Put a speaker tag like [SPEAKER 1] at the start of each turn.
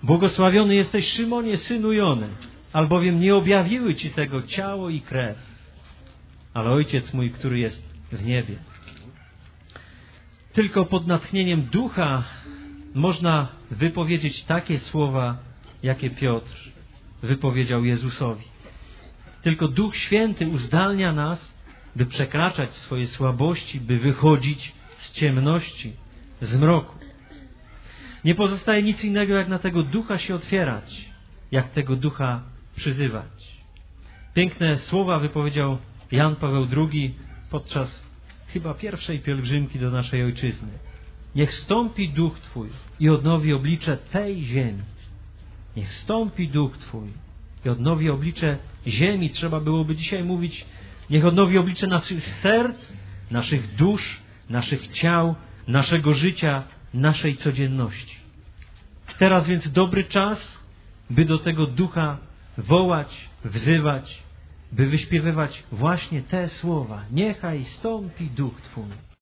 [SPEAKER 1] Błogosławiony jesteś, Szymonie, synu Jony, albowiem nie objawiły Ci tego ciało i krew, ale Ojciec mój, który jest w niebie. Tylko pod natchnieniem Ducha można wypowiedzieć takie słowa, jakie Piotr wypowiedział Jezusowi. Tylko Duch Święty uzdalnia nas, by przekraczać swoje słabości, by wychodzić z ciemności, z mroku. Nie pozostaje nic innego, jak na tego Ducha się otwierać, jak tego Ducha przyzywać. Piękne słowa wypowiedział Jan Paweł II podczas chyba pierwszej pielgrzymki do naszej ojczyzny. Niech stąpi Duch Twój i odnowi oblicze tej ziemi. Niech stąpi Duch Twój i odnowi oblicze ziemi. Trzeba byłoby dzisiaj mówić, niech odnowi oblicze naszych serc, naszych dusz, naszych ciał, naszego życia, naszej codzienności. Teraz więc dobry czas, by do tego Ducha wołać, wzywać, by wyśpiewywać właśnie te słowa. Niechaj stąpi Duch Twój.